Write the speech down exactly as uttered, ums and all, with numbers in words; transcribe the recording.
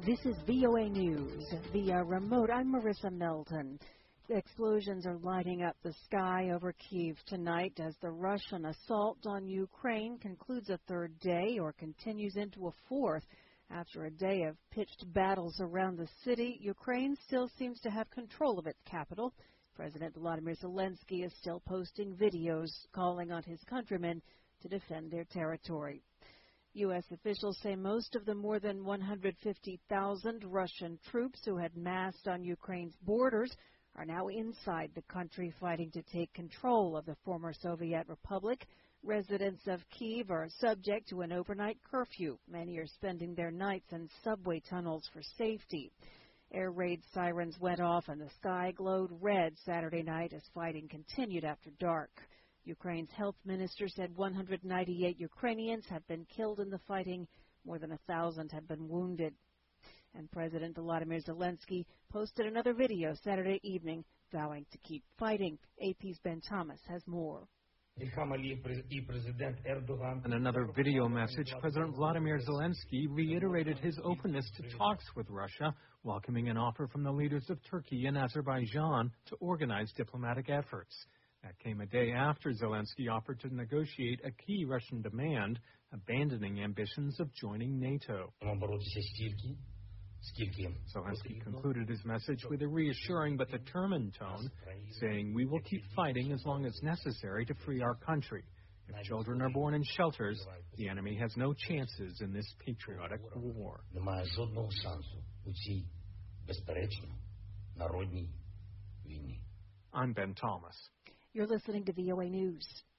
This is V O A News via remote. I'm Marissa Melton. Explosions are lighting up the sky over Kyiv tonight as the Russian assault on Ukraine concludes a third day or continues into a fourth. After a day of pitched battles around the city, Ukraine still seems to have control of its capital. President Volodymyr Zelensky is still posting videos calling on his countrymen to defend their territory. U S officials say most of the more than one hundred fifty thousand Russian troops who had massed on Ukraine's borders are now inside the country fighting to take control of the former Soviet Republic. Residents of Kyiv are subject to an overnight curfew. Many are spending their nights in subway tunnels for safety. Air raid sirens went off and the sky glowed red Saturday night as fighting continued after dark. Ukraine's health minister said one hundred ninety-eight Ukrainians have been killed in the fighting. More than a thousand have been wounded. And President Volodymyr Zelensky posted another video Saturday evening vowing to keep fighting. A P's Ben Thomas has more. In another video message, President Volodymyr Zelensky reiterated his openness to talks with Russia, welcoming an offer from the leaders of Turkey and Azerbaijan to organize diplomatic efforts. That came a day after Zelensky offered to negotiate a key Russian demand, abandoning ambitions of joining NATO. Zelensky concluded his message with a reassuring but determined tone, saying, "We will keep fighting as long as necessary to free our country. If children are born in shelters, the enemy has no chances in this patriotic war." I'm Ben Thomas. You're listening to V O A News.